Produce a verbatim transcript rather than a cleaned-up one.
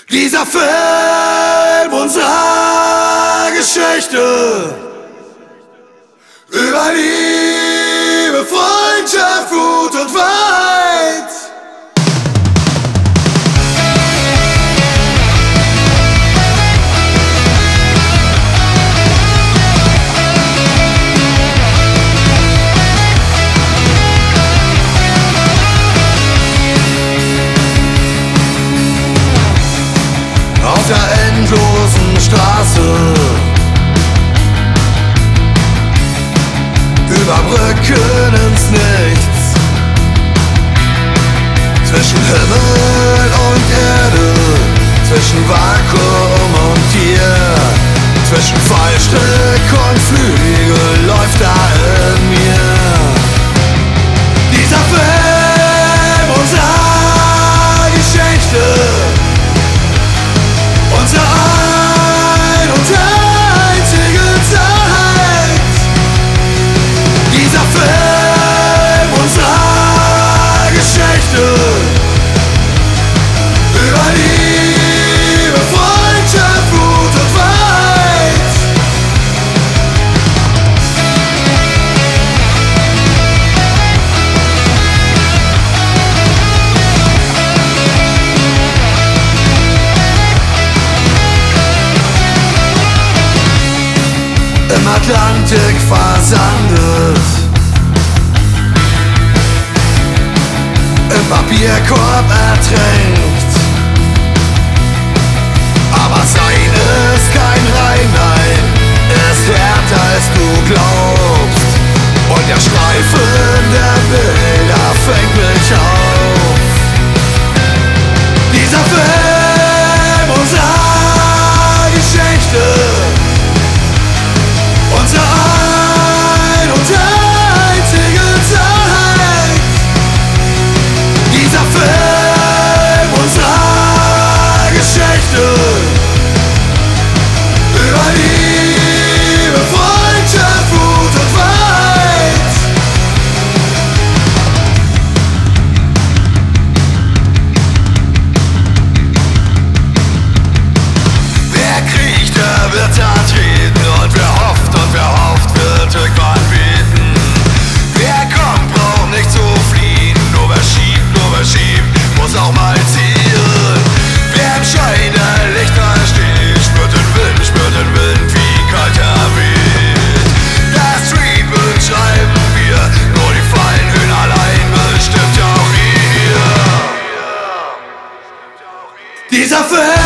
Dieser Film unserer Geschichte über Liebe, Freundschaft, Wut und Wahrheit. Auf der endlosen Straße, über Brücken ins Nichts, zwischen Himmel und Erde, zwischen Vakuum und Tier, zwischen Fallstrick und Flügel läuft da in mir dieser Film unserer Geschichte. Unser ein und einzige Zeit. Dieser Film unserer Geschichte über Liebe, Freundschaft, Wut und Wahrheit. Im Atlantik versandet, im Papierkorb ertränkt. Aber sein ist kein Reim, nein, ist härter als du glaubst. Und der Streifen der Bilder fängt mich auf. Dieser Film unserer Geschichte. Unser ein und einzige Zeit. Dieser Film unserer Geschichte über Liebe, Freundschaft, Wut und Wahrheit. Wer kriecht, der wird ertreten, und wer hofft und wer hofft, wird irgendwann beten. Wer kommt, braucht nicht zu fliehen, nur wer schiebt, nur wer schiebt, muss auch mal zielen. Wer im Schein der Lichter steht, spürt den Wind, spürt den Wind, wie kalt er weht. Das Street beschreiben wir, nur die Fallenhöhen allein bestimmt auch ihr. Dieser Film